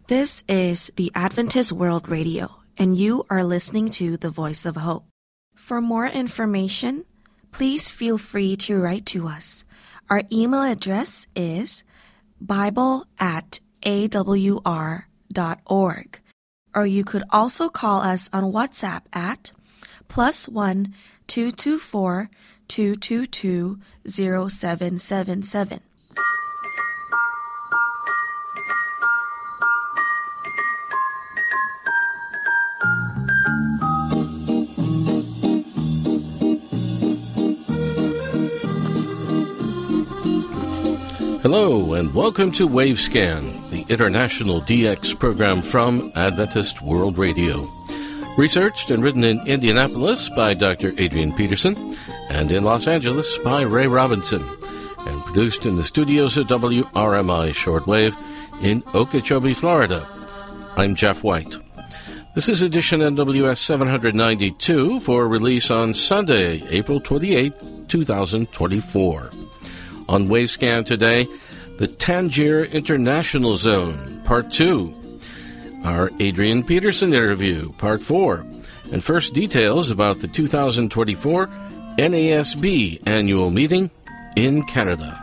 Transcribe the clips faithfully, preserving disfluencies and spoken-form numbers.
This is the Adventist World Radio, and you are listening to the Voice of Hope. For more information, please feel free to write to us. Our email address is bible at a w r dot org, or you could also call us on WhatsApp at plus one two two four two two two zero seven seven seven. Hello, and welcome to WaveScan, the international D X program from Adventist World Radio. Researched and written in Indianapolis by Doctor Adrian Peterson, and in Los Angeles by Ray Robinson, and produced in the studios of W R M I Shortwave in Okeechobee, Florida. I'm Jeff White. This is edition N W S seven ninety-two for release on Sunday, April twenty-eighth, twenty twenty-four. On WaveScan today, the Tangier International Zone, Part two. Our Adrian Peterson interview, Part four. And first details about the two thousand twenty-four N A S B annual meeting in Canada.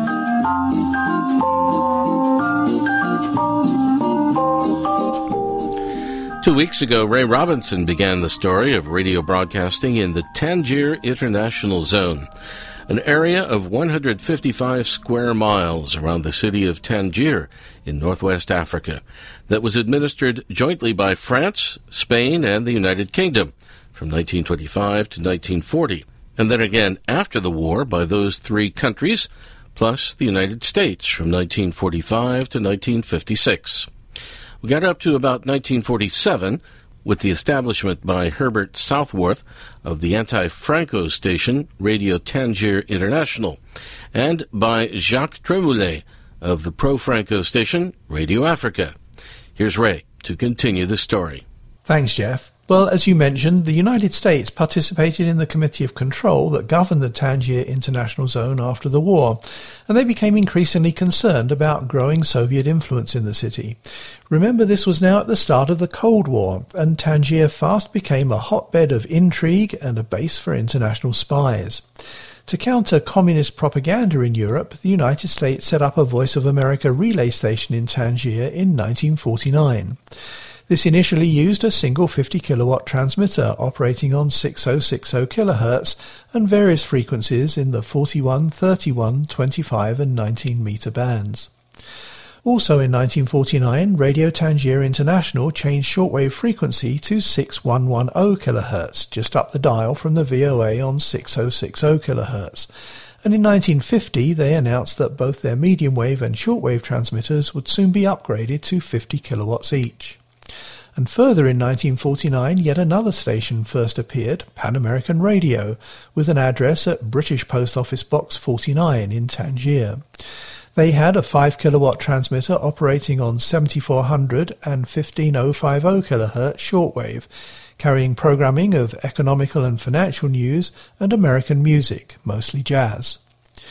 Two weeks ago, Ray Robinson began the story of radio broadcasting in the Tangier International Zone, an area of one hundred fifty-five square miles around the city of Tangier in northwest Africa that was administered jointly by France, Spain, and the United Kingdom from nineteen twenty-five to nineteen forty, and then again after the war by those three countries, plus the United States from nineteen forty-five to nineteen fifty-six. We got up to about nineteen forty-seven, with the establishment by Herbert Southworth of the anti-Franco station Radio Tangier International, and by Jacques Tremoulet of the pro-Franco station Radio Africa. Here's Ray to continue the story. Thanks, Jeff. Well, as you mentioned, the United States participated in the Committee of Control that governed the Tangier International Zone after the war, and they became increasingly concerned about growing Soviet influence in the city. Remember, this was now at the start of the Cold War, and Tangier fast became a hotbed of intrigue and a base for international spies. To counter communist propaganda in Europe, the United States set up a Voice of America relay station in Tangier in nineteen forty-nine. This initially used a single fifty kilowatt transmitter operating on six thousand sixty kilohertz and various frequencies in the forty-one, thirty-one, twenty-five and nineteen meter bands. Also in nineteen forty-nine, Radio Tangier International changed shortwave frequency to six thousand one hundred ten kilohertz, just up the dial from the V O A on six thousand sixty kilohertz. And in nineteen fifty, they announced that both their medium wave and shortwave transmitters would soon be upgraded to fifty kilowatts each. And further in nineteen forty-nine, yet another station first appeared, Pan American Radio, with an address at British Post Office Box forty-nine in Tangier. They had a five kilowatt transmitter operating on seventy-four hundred and fifteen thousand fifty kilohertz shortwave, carrying programming of economical and financial news and American music, mostly jazz.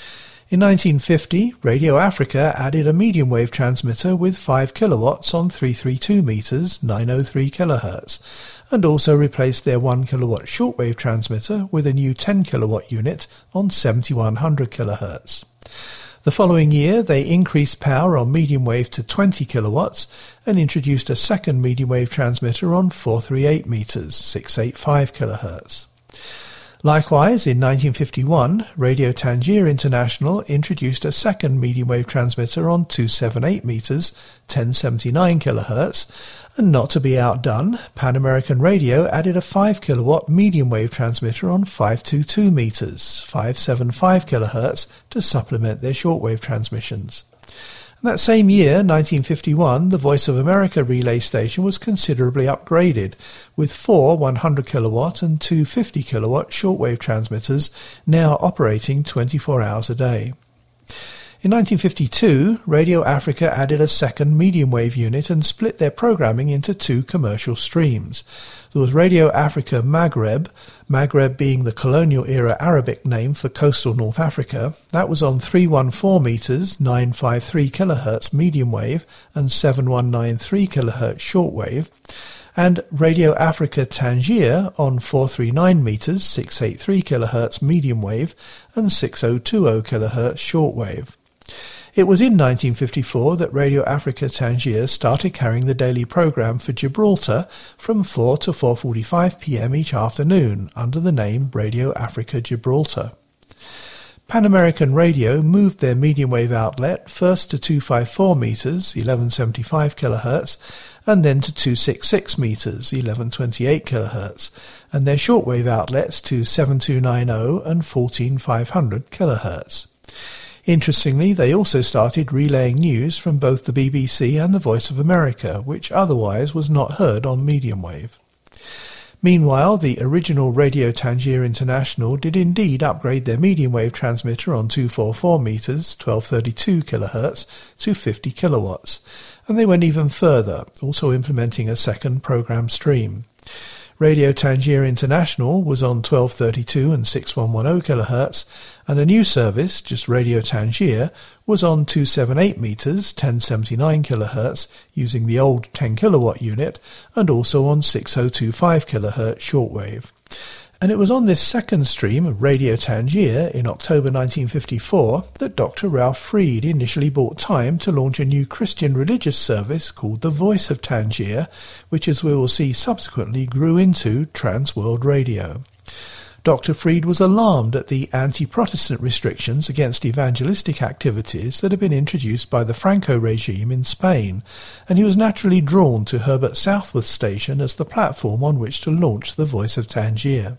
In nineteen fifty, Radio Africa added a medium wave transmitter with five kilowatts on three hundred thirty-two meters, nine hundred three kilohertz, and also replaced their one kilowatt shortwave transmitter with a new ten kilowatt unit on seventy-one hundred kilohertz. The following year, they increased power on medium wave to twenty kilowatts and introduced a second medium wave transmitter on four hundred thirty-eight meters, six hundred eighty-five kilohertz. Likewise, in nineteen fifty-one, Radio Tangier International introduced a second medium wave transmitter on two hundred seventy-eight meters, ten seventy-nine kilohertz, and not to be outdone, Pan American Radio added a five kilowatt medium wave transmitter on five hundred twenty-two meters, five seventy-five kilohertz, to supplement their shortwave transmissions. And that same year, nineteen fifty-one, the Voice of America relay station was considerably upgraded, with four one hundred kilowatt and two fifty kilowatt shortwave transmitters now operating twenty-four hours a day. In nineteen fifty-two, Radio Africa added a second medium wave unit and split their programming into two commercial streams. There was Radio Africa Maghreb, Maghreb being the colonial-era Arabic name for coastal North Africa. That was on three hundred fourteen meters, nine hundred fifty-three kilohertz medium wave and seven thousand one hundred ninety-three kilohertz short wave. And Radio Africa Tangier on four hundred thirty-nine meters, six hundred eighty-three kilohertz medium wave and six thousand twenty kilohertz short wave. It was in nineteen fifty-four that Radio Africa Tangier started carrying the daily programme for Gibraltar from four to four forty-five p m each afternoon under the name Radio Africa Gibraltar. Pan American Radio moved their medium wave outlet first to two hundred fifty-four meters, eleven seventy-five kilohertz, and then to two hundred sixty-six meters, eleven twenty-eight kilohertz, and their shortwave outlets to seven two nine zero and fourteen five hundred kilohertz. Interestingly, they also started relaying news from both the B B C and the Voice of America, which otherwise was not heard on medium wave. Meanwhile, the original Radio Tangier International did indeed upgrade their medium wave transmitter on two hundred forty-four meters, twelve thirty-two kilohertz, to fifty kilowatts, and they went even further, also implementing a second program stream. Radio Tangier International was on twelve thirty-two and six thousand one hundred kilohertz, and a new service, just Radio Tangier, was on two hundred seventy-eight meters, ten seventy-nine kilohertz, using the old ten kilowatt unit, and also on six thousand twenty-five kilohertz shortwave. And it was on this second stream of Radio Tangier in October nineteen fifty-four that Doctor Ralph Freed initially bought time to launch a new Christian religious service called The Voice of Tangier, which, as we will see subsequently, grew into Trans World Radio. Doctor Freed was alarmed at the anti-Protestant restrictions against evangelistic activities that had been introduced by the Franco regime in Spain, and he was naturally drawn to Herbert Southworth's station as the platform on which to launch The Voice of Tangier.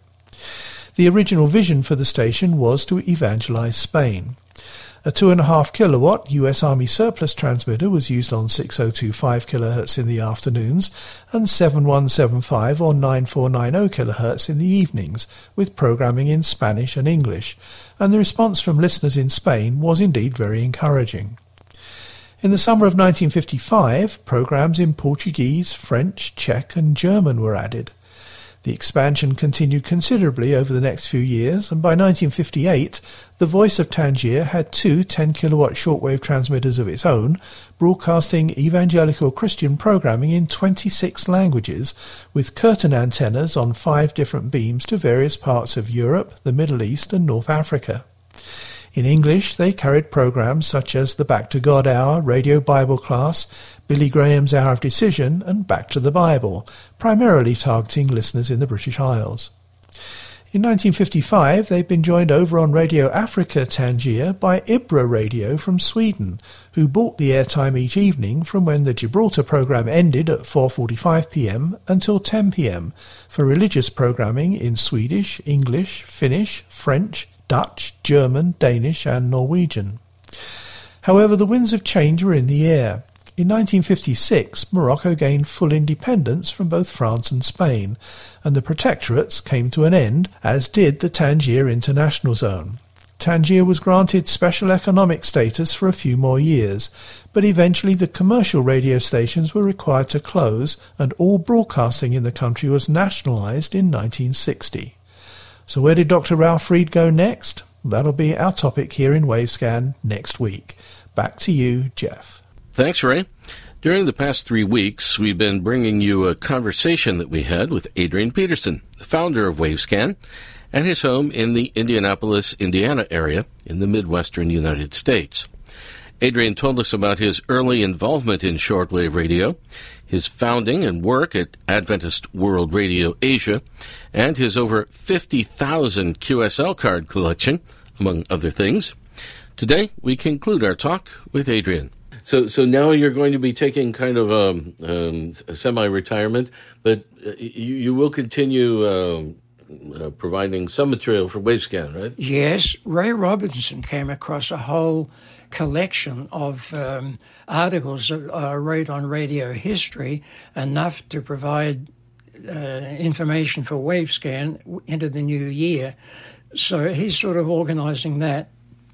The original vision for the station was to evangelize Spain. A two point five kilowatt U S Army surplus transmitter was used on six thousand twenty-five kilohertz in the afternoons and seven one seven five or nine four nine zero kilohertz in the evenings, with programming in Spanish and English, and the response from listeners in Spain was indeed very encouraging. In the summer of nineteen fifty-five, programs in Portuguese, French, Czech and German were added. The expansion continued considerably over the next few years, and by nineteen fifty-eight, the Voice of Tangier had two ten kilowatt shortwave transmitters of its own, broadcasting evangelical Christian programming in twenty-six languages, with curtain antennas on five different beams to various parts of Europe, the Middle East and North Africa. In English, they carried programs such as the Back to God Hour, Radio Bible Class, Billy Graham's Hour of Decision, and Back to the Bible, primarily targeting listeners in the British Isles. In nineteen fifty-five, they'd been joined over on Radio Africa Tangier by Ibra Radio from Sweden, who bought the airtime each evening from when the Gibraltar programme ended at four forty-five p m until ten p m for religious programming in Swedish, English, Finnish, French, Dutch, German, Danish and Norwegian. However, the winds of change were in the air. In nineteen fifty-six, Morocco gained full independence from both France and Spain, and the protectorates came to an end, as did the Tangier International Zone. Tangier was granted special economic status for a few more years, but eventually the commercial radio stations were required to close, and all broadcasting in the country was nationalised in nineteen sixty. So where did Doctor Ralph Freed go next? That'll be our topic here in Wavescan next week. Back to you, Jeff. Thanks, Ray. During the past three weeks, we've been bringing you a conversation that we had with Adrian Peterson, the founder of Wavescan, and his home in the Indianapolis, Indiana area in the Midwestern United States. Adrian told us about his early involvement in shortwave radio, his founding and work at Adventist World Radio Asia, and his over fifty thousand Q S L card collection, among other things. Today, we conclude our talk with Adrian. So so now you're going to be taking kind of um, um, a semi-retirement, but uh, you, you will continue um, uh, providing some material for Wavescan, right? Yes. Ray Robinson came across a whole collection of um, articles that uh, wrote on radio history, enough to provide uh, information for Wavescan into the new year. So he's sort of organising that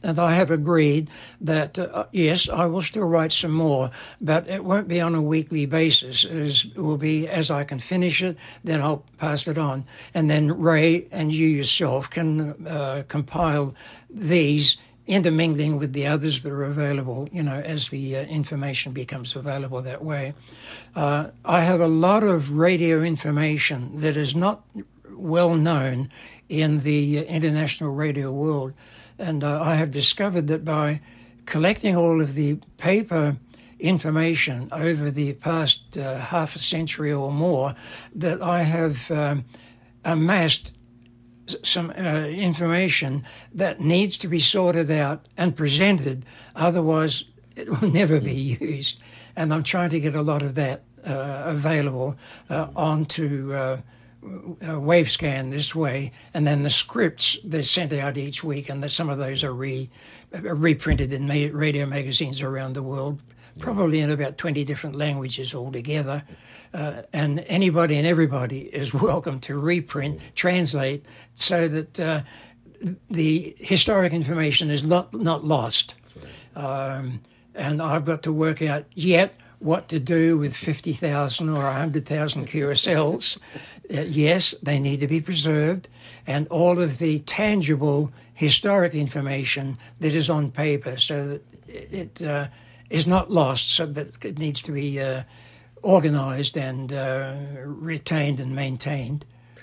And I have agreed that, uh, yes, I will still write some more, but it won't be on a weekly basis. It will be as I can finish it, then I'll pass it on. And then Ray and you yourself can uh, compile these, intermingling with the others that are available, you know, as the uh, information becomes available that way. Uh, I have a lot of radio information that is not well known in the international radio world. And uh, I have discovered that by collecting all of the paper information over the past uh, half a century or more, that I have um, amassed some uh, information that needs to be sorted out and presented, otherwise it will never be used. And I'm trying to get a lot of that uh, available uh, onto uh, uh, Wavescan this way, and then the scripts they're sent out each week, and that some of those are re uh, reprinted in ma radio magazines around the world, probably in about twenty different languages altogether. Uh, and anybody and everybody is welcome to reprint, translate, so that uh, the historic information is not, not lost. Um, and I've got to work out yet what to do with fifty thousand or one hundred thousand carousels. Uh, yes, they need to be preserved, and all of the tangible historic information that is on paper, so that it uh, is not lost, so, but it needs to be uh, organized and uh, retained and maintained.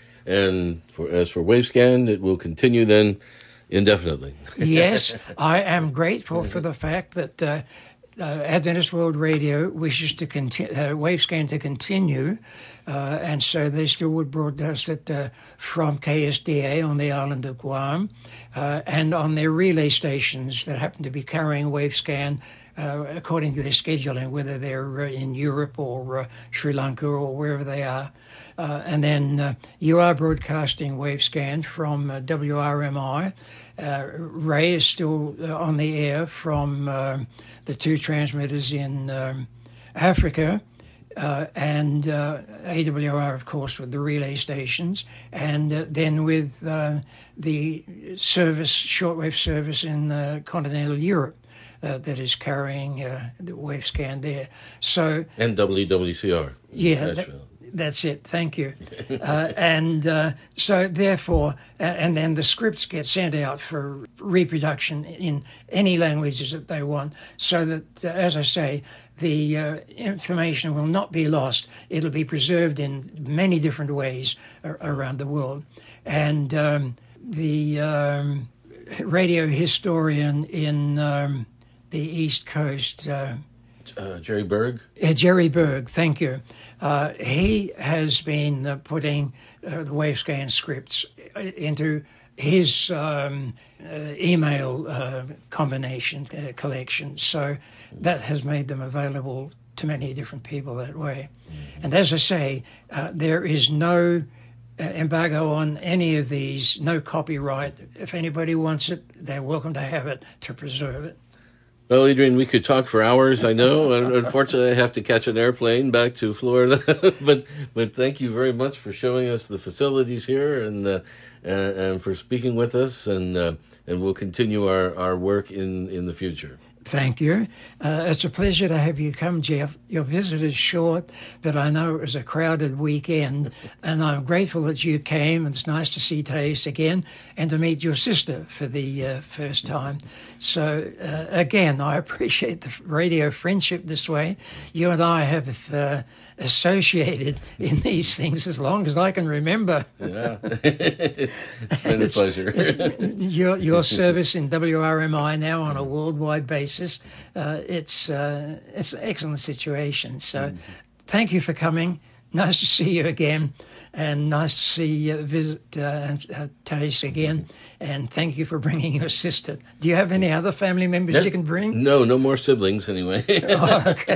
And for, as for Wavescan, it will continue then indefinitely. Yes, I am grateful for the fact that uh, uh, Adventist World Radio wishes to continue, uh, Wavescan to continue, uh, and so they still would broadcast it uh, from K S D A on the island of Guam, uh, and on their relay stations that happen to be carrying Wavescan Uh, according to their scheduling, whether they're uh, in Europe or uh, Sri Lanka or wherever they are. Uh, and then uh, you are broadcasting Wavescan from uh, W R M I. Uh, Ray is still uh, on the air from uh, the two transmitters in um, Africa, uh, and uh, A W R, of course, with the relay stations, and uh, then with uh, the service, shortwave service in uh, continental Europe. Uh, that is carrying uh, the Wavescan there. So and W W C R. Yeah, that, that's it. Thank you. uh, and uh, so therefore, uh, and then the scripts get sent out for reproduction in any languages that they want, so that, uh, as I say, the uh, information will not be lost. It'll be preserved in many different ways ar around the world. And um, the um, radio historian in um, the East Coast, uh, uh, Jerry Berg. Uh, Jerry Berg, thank you. Uh, he has been uh, putting uh, the Wavescan scripts into his um, uh, email uh, combination uh, collection, so that has made them available to many different people that way. Mm-hmm. And as I say, uh, there is no uh, embargo on any of these, no copyright. If anybody wants it, they're welcome to have it, to preserve it. Well, Adrian, we could talk for hours, I know. Unfortunately, I have to catch an airplane back to Florida. but but thank you very much for showing us the facilities here and uh, and, and for speaking with us. And uh, and we'll continue our, our work in, in the future. Thank you. Uh, it's a pleasure to have you come, Jeff. Your visit is short, but I know it was a crowded weekend, and I'm grateful that you came, and it's nice to see Thais again and to meet your sister for the uh, first time. So, uh, again, I appreciate the radio friendship this way. You and I have uh, associated in these things as long as I can remember. Yeah, it's been a pleasure. your, your service in W R M I now on a worldwide basis, uh, it's, uh, it's an excellent situation. So mm. thank you for coming. Nice to see you again, and nice to see you visit uh, uh, Thais again. And thank you for bringing your sister. Do you have any other family members no, you can bring? No, no more siblings anyway. Oh, okay.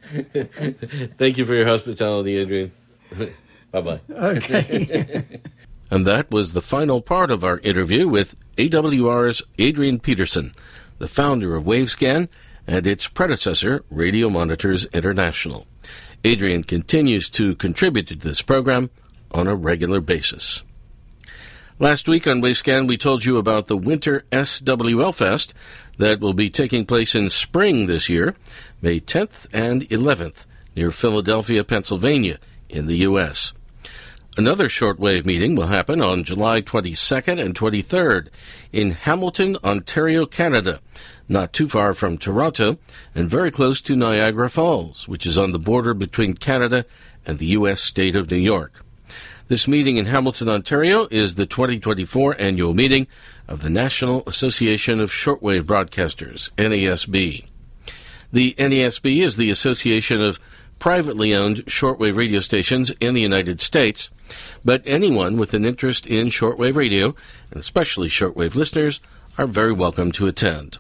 Thank you for your hospitality, Adrian. Bye-bye. Okay. And that was the final part of our interview with A W R's Adrian Peterson, the founder of Wavescan and its predecessor, Radio Monitors International. Adrian continues to contribute to this program on a regular basis. Last week on Wavescan, we told you about the Winter S W L Fest that will be taking place in spring this year, May tenth and eleventh, near Philadelphia, Pennsylvania, in the U S Another shortwave meeting will happen on July twenty-second and twenty-third in Hamilton, Ontario, Canada, not too far from Toronto and very close to Niagara Falls, which is on the border between Canada and the U S state of New York. This meeting in Hamilton, Ontario is the twenty twenty-four annual meeting of the National Association of Shortwave Broadcasters, N A S B. The N A S B is the association of privately owned shortwave radio stations in the United States, but anyone with an interest in shortwave radio, and especially shortwave listeners, are very welcome to attend.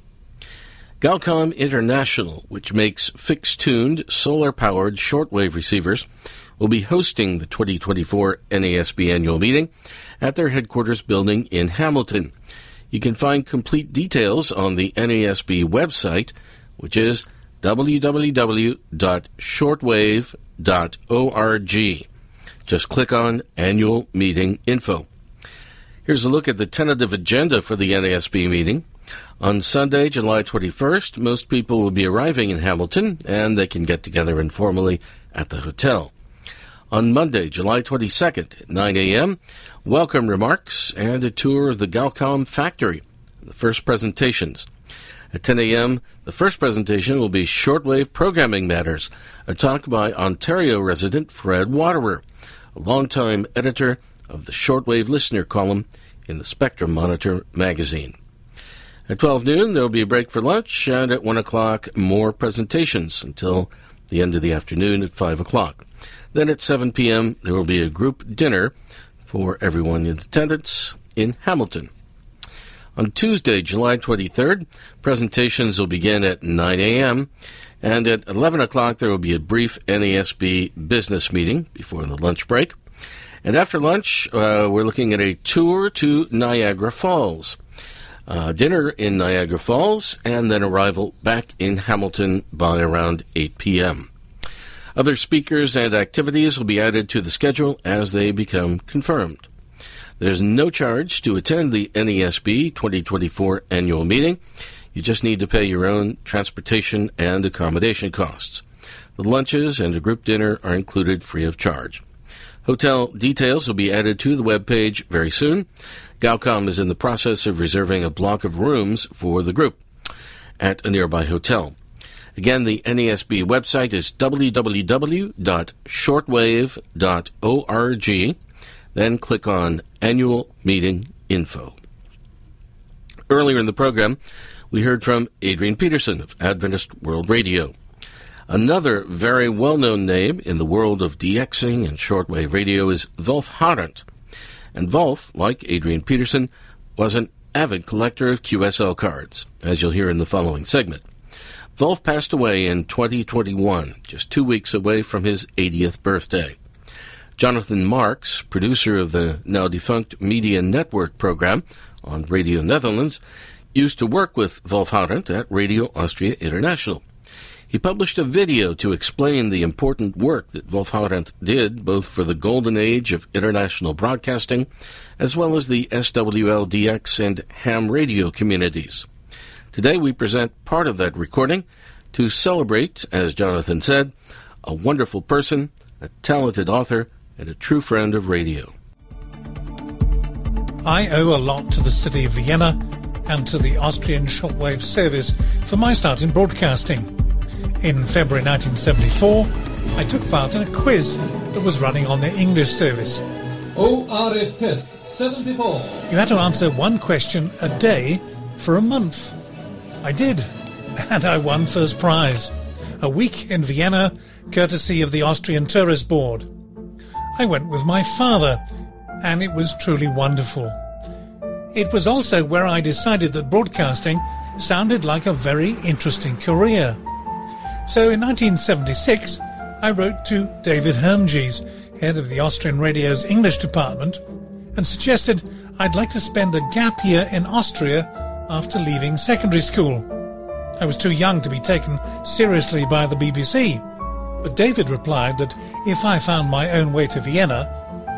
Galcom International, which makes fixed-tuned, solar-powered shortwave receivers, will be hosting the twenty twenty-four N A S B annual meeting at their headquarters building in Hamilton. You can find complete details on the N A S B website, which is w w w dot shortwave dot org. Just click on Annual Meeting Info. Here's a look at the tentative agenda for the N A S B meeting. On Sunday, July twenty-first, most people will be arriving in Hamilton, and they can get together informally at the hotel. On Monday, July twenty-second, at nine a.m., welcome remarks and a tour of the Galcom factory, the first presentations. At ten a.m., the first presentation will be Shortwave Programming Matters, a talk by Ontario resident Fred Waterer, a longtime editor of the Shortwave Listener column in the Spectrum Monitor magazine. At twelve noon, there will be a break for lunch, and at one o'clock, more presentations until the end of the afternoon at five o'clock. Then at seven p.m., there will be a group dinner for everyone in attendance in Hamilton. On Tuesday, July twenty-third, presentations will begin at nine a.m., and at eleven o'clock there will be a brief N A S B business meeting before the lunch break. And after lunch, uh, we're looking at a tour to Niagara Falls, uh, dinner in Niagara Falls, and then arrival back in Hamilton by around eight p.m. Other speakers and activities will be added to the schedule as they become confirmed. There's no charge to attend the N A S B twenty twenty-four annual meeting. You just need to pay your own transportation and accommodation costs. The lunches and a group dinner are included free of charge. Hotel details will be added to the webpage very soon. Galcom is in the process of reserving a block of rooms for the group at a nearby hotel. Again, the N A S B website is w w w dot shortwave dot org. Then click on Annual Meeting Info. Earlier in the program, we heard from Adrian Peterson of Adventist World Radio. Another very well-known name in the world of DXing and shortwave radio is Wolf Harant. And Wolf, like Adrian Peterson, was an avid collector of Q S L cards, as you'll hear in the following segment. Wolf passed away in twenty twenty-one, just two weeks away from his eightieth birthday. Jonathan Marks, producer of the now-defunct Media Network program on Radio Netherlands, used to work with Wolf Harant at Radio Austria International. He published a video to explain the important work that Wolf Harant did both for the golden age of international broadcasting as well as the S W L D X and ham radio communities. Today we present part of that recording to celebrate, as Jonathan said, a wonderful person, a talented author, and a true friend of radio. I owe a lot to the city of Vienna and to the Austrian shortwave service for my start in broadcasting. In February nineteen seventy-four, I took part in a quiz that was running on the English service. O R F test seventy-four. You had to answer one question a day for a month. I did, and I won first prize. A week in Vienna, courtesy of the Austrian Tourist Board. I went with my father, and it was truly wonderful. It was also where I decided that broadcasting sounded like a very interesting career. So in nineteen seventy-six, I wrote to David Hermges, head of the Austrian Radio's English department, and suggested I'd like to spend a gap year in Austria after leaving secondary school. I was too young to be taken seriously by the B B C, but David replied that if I found my own way to Vienna,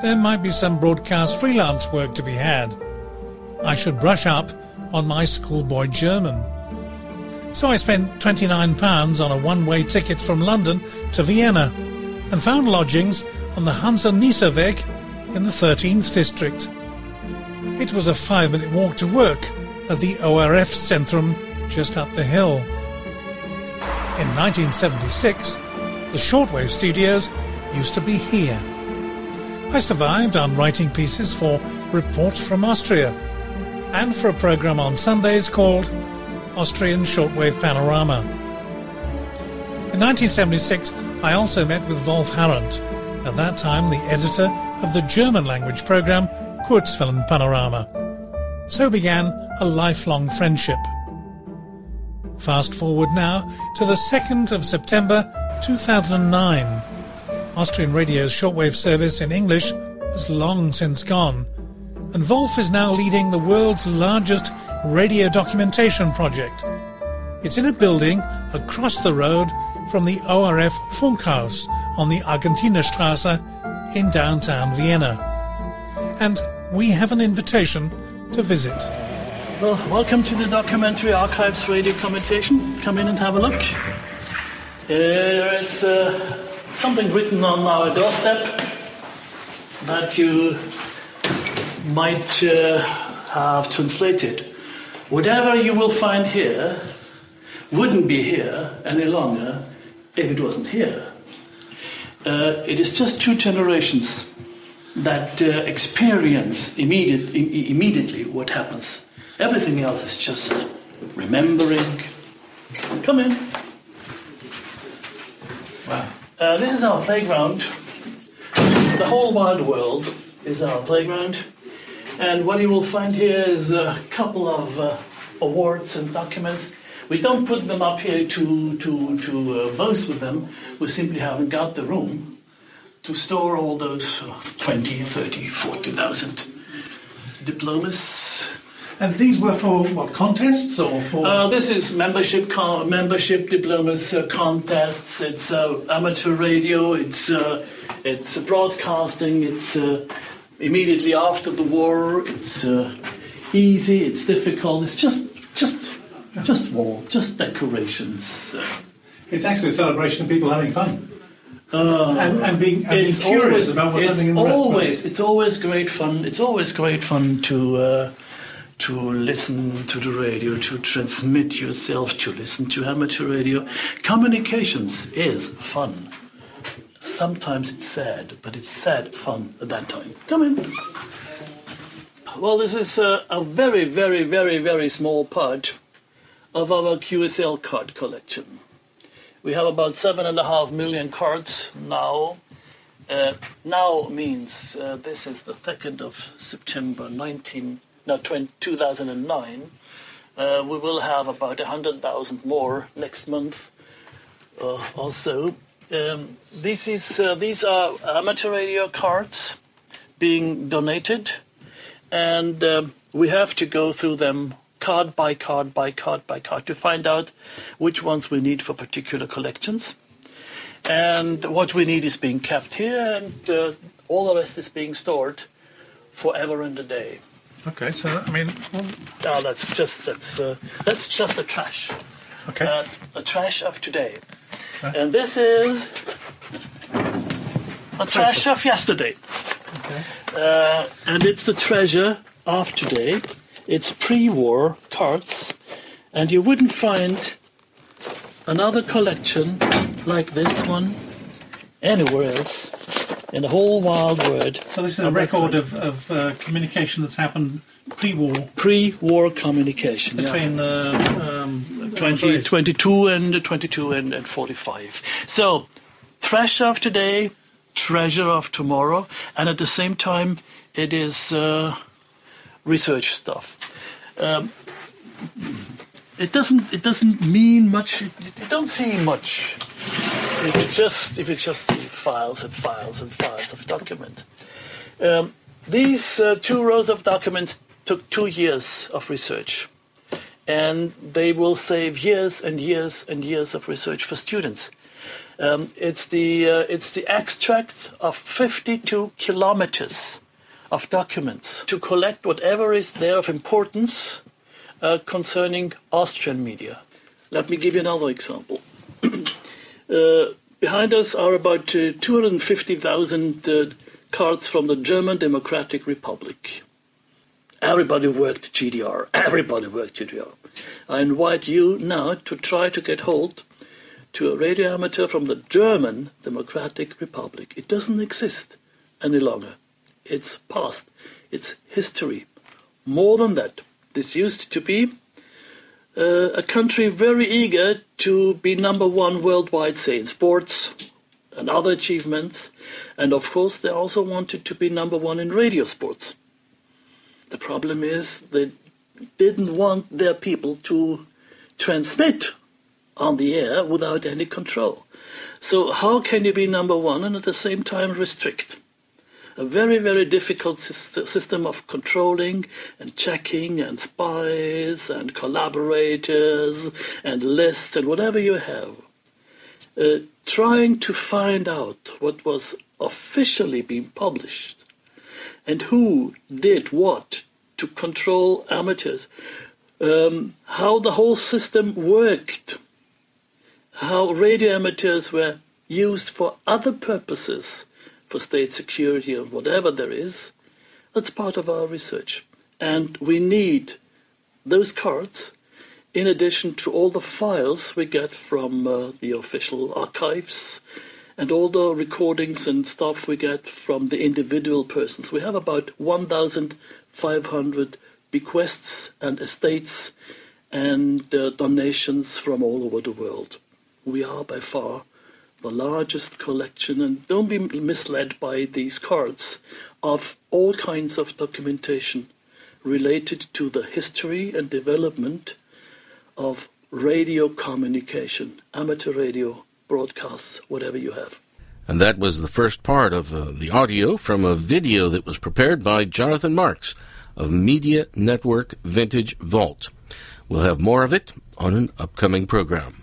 there might be some broadcast freelance work to be had. I should brush up on my schoolboy German. So I spent twenty-nine pounds on a one-way ticket from London to Vienna and found lodgings on the Hansa-Nieserweg in the thirteenth district. It was a five-minute walk to work at the O R F Centrum just up the hill. In nineteen seventy-six, the shortwave studios used to be here. I survived on writing pieces for Report from Austria and for a programme on Sundays called Austrian Shortwave Panorama. In nineteen seventy-six, I also met with Wolf Harand, at that time the editor of the German-language programme Kurzwellen Panorama. So began a lifelong friendship. Fast forward now to the second of September two thousand nine. Austrian radio's shortwave service in English is long since gone, and Wolf is now leading the world's largest radio documentation project. It's in a building across the road from the O R F Funkhaus on the Argentinerstraße in downtown Vienna. And we have an invitation to visit. Well, welcome to the Documentary Archives Radio Commentation. Come in and have a look. There is uh, something written on our doorstep that you might uh, have translated. Whatever you will find here wouldn't be here any longer if it wasn't here. Uh, it is just two generations that uh, experience immediate, I- immediately what happens. Everything else is just remembering. Come in. Wow. Uh, this is our playground. The whole wide world is our playground. And what you will find here is a couple of uh, awards and documents. We don't put them up here to, to, to uh, boast with them. We simply haven't got the room to store all those uh, twenty, thirty, forty thousand diplomas. And these were for what, contests or for? Uh, this is membership con- membership diplomas uh, contests. It's uh, amateur radio. It's uh, it's broadcasting. It's uh, immediately after the war. It's uh, easy. It's difficult. It's just just just wall, just decorations. Uh, It's actually a celebration of people having fun. Uh, and, and being, and being it's curious always, about what's it's happening in the rest of the always, world. It's always great fun. It's always great fun to uh, to listen to the radio, to transmit yourself, to listen to amateur radio. Communications is fun. Sometimes it's sad, but it's sad fun at that time. Come in. Well, this is uh, a very, very, very, very small part of our Q S L card collection. We have about seven and a half million cards now. Uh, now means uh, this is the second of September, nineteen, no, two thousand nine. Uh, we will have about a hundred thousand more next month. Uh, also, um, this is uh, these are amateur radio cards being donated, and uh, we have to go through them card by card by card by card to find out which ones we need for particular collections. And what we need is being kept here, and uh, all the rest is being stored forever and a day. Okay, so, I mean... Well, Now that's just that's uh, that's just a trash. okay. Uh, a trash of today. Okay. And this is a trash of yesterday. Okay. Uh, and it's the treasure of today. It's pre-war cards, and you wouldn't find another collection like this one anywhere else in the whole wild world. So this is a of that record sort. of, of uh, communication that's happened pre-war Pre-war communication. yeah. between uh, um, twenty, twenty-two and twenty-two and, and forty-five. So, trash of today, treasure of tomorrow, and at the same time, it is uh, research stuff. Um, it doesn't. It doesn't mean much. It, it don't seem much. If you just if you just see files and files and files of documents. Um, these uh, two rows of documents took two years of research. And they will save years and years and years of research for students. Um, it's the uh, it's the extract of fifty-two kilometers of documents to collect whatever is there of importance uh, concerning Austrian media. Let me give you another example. uh, behind us are about uh, two hundred fifty thousand uh, cards from the German Democratic Republic. Everybody worked G D R. Everybody worked G D R. I invite you now to try to get hold to a radio amateur from the German Democratic Republic. It doesn't exist any longer. It's past. It's history. More than that, this used to be uh, a country very eager to be number one worldwide, say, in sports and other achievements. And of course, they also wanted to be number one in radio sports. The problem is they didn't want their people to transmit on the air without any control. So how can you be number one and at the same time restrict? A very, very difficult system of controlling and checking and spies and collaborators and lists and whatever you have. Uh, trying to find out what was officially being published and who did what to control amateurs, um, how the whole system worked, how radio amateurs were used for other purposes, for state security or whatever there is. That's part of our research. And we need those cards in addition to all the files we get from uh, the official archives and all the recordings and stuff we get from the individual persons. We have about one thousand five hundred bequests and estates and uh, donations from all over the world. We are by far the largest collection, and don't be misled by these cards, of all kinds of documentation related to the history and development of radio communication, amateur radio, broadcasts, whatever you have. And that was the first part of uh, the audio from a video that was prepared by Jonathan Marks of Media Network Vintage Vault. We'll have more of it on an upcoming program.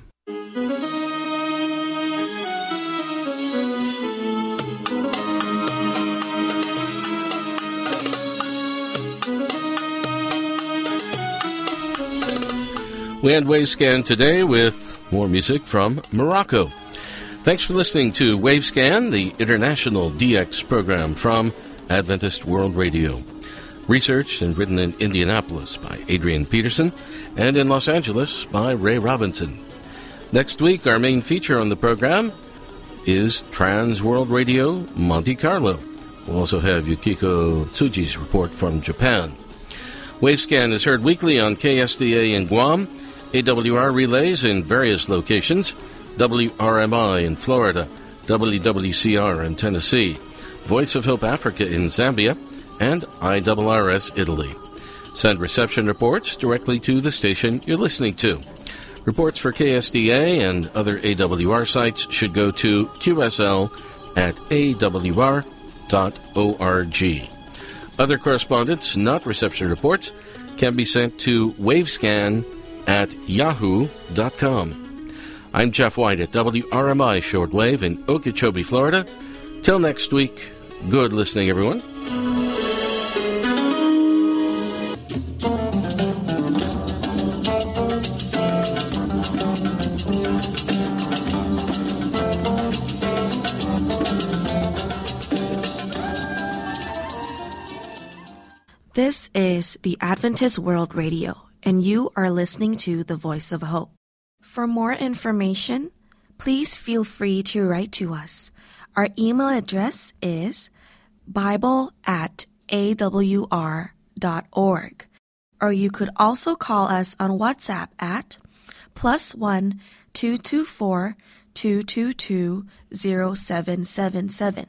We end Wavescan today with more music from Morocco. Thanks for listening to Wavescan, the international D X program from Adventist World Radio. Researched and written in Indianapolis by Adrian Peterson and in Los Angeles by Ray Robinson. Next week, our main feature on the program is Trans World Radio Monte Carlo. We'll also have Yukiko Tsuji's report from Japan. Wavescan is heard weekly on K S D A in Guam, A W R relays in various locations, W R M I in Florida, W W C R in Tennessee, Voice of Hope Africa in Zambia, and I R R S Italy. Send reception reports directly to the station you're listening to. Reports for K S D A and other A W R sites should go to Q S L at A W R dot org. Other correspondence, not reception reports, can be sent to Wavescan at yahoo dot com. I'm Jeff White at W R M I Shortwave in Okeechobee, Florida. Till next week, good listening, everyone. This is the Adventist World Radio, and you are listening to the Voice of Hope. For more information, please feel free to write to us. Our email address is bible at a w r dot org, or you could also call us on WhatsApp at plus one two two four two two two zero seven seven seven.